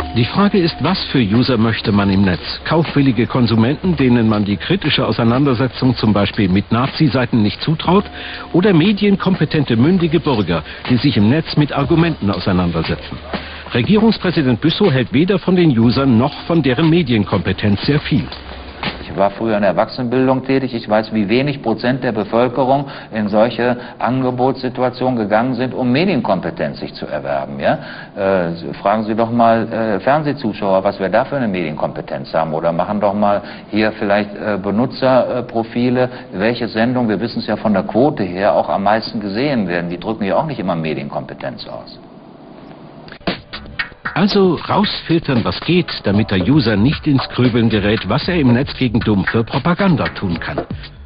Die Frage ist, was für User möchte man im Netz? Kaufwillige Konsumenten, denen man die kritische Auseinandersetzung zum Beispiel mit Nazi-Seiten nicht zutraut? Oder medienkompetente, mündige Bürger, die sich im Netz mit Argumenten auseinandersetzen? Regierungspräsident Büssow hält weder von den Usern noch von deren Medienkompetenz sehr viel. Ich war früher in der Erwachsenenbildung tätig. Ich weiß, wie wenig Prozent der Bevölkerung in solche Angebotssituationen gegangen sind, um Medienkompetenz sich zu erwerben. Ja? Fragen Sie doch mal Fernsehzuschauer, was wir da für eine Medienkompetenz haben. Oder machen doch mal hier vielleicht Benutzerprofile, welche Sendungen, wir wissen es ja von der Quote her, auch am meisten gesehen werden. Die drücken ja auch nicht immer Medienkompetenz aus. Also rausfiltern, was geht, damit der User nicht ins Grübeln gerät, was er im Netz gegen dumpfe Propaganda tun kann.